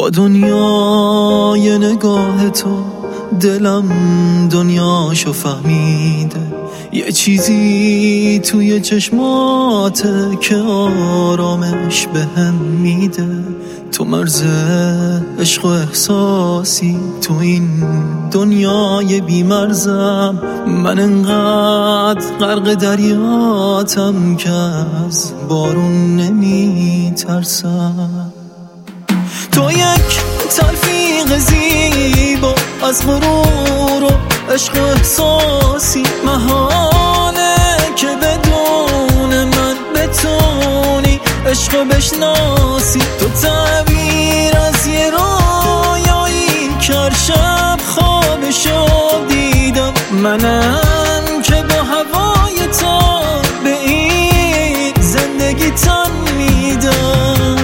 با دنیای نگاه تو دلم دنیاشو فهمیده، یه چیزی توی چشماته که آرامش بهم میده. تو مرز عشق و احساسی، تو این دنیای بی‌مرزم. من انقدر غرق دریاتم که از بارون نمیترسم. تو یک تلفیق زیبا از غرور و عشق و احساسی، محاله که بدون من بتونی عشق و بشناسی. تو تعبیر از یه رویایی که هر شب خوابشو دیدم، منم که با هوای تو به این زندگی تن میدم.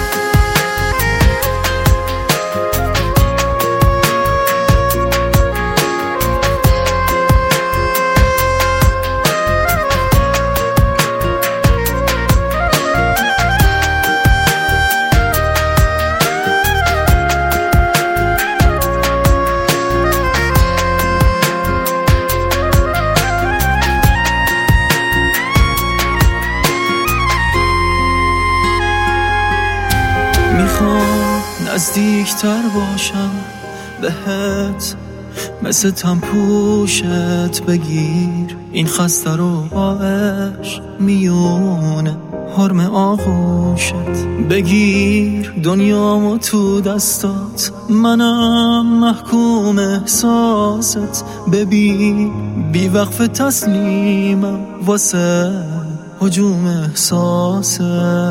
میخوام نزدیکتر باشم بهت، مثل تنپوشت بگیر این خسته رو با عشق میونه حرم آغوشت. بگیر دنیامو تو دستات، منم محکوم احساست. ببین بی وقف تسلیمم واسه هجوم احساست.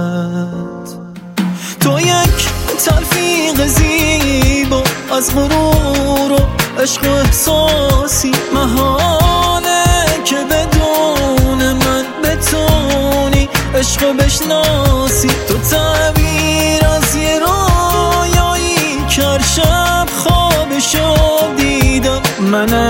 تو یک تلفیق زیبا از غرور و عشق و احساسی، محاله که بدون من بتونی عشق و بشناسی. تو تعبیر از یه رویایی که هر شب خوابشو دیدم، منم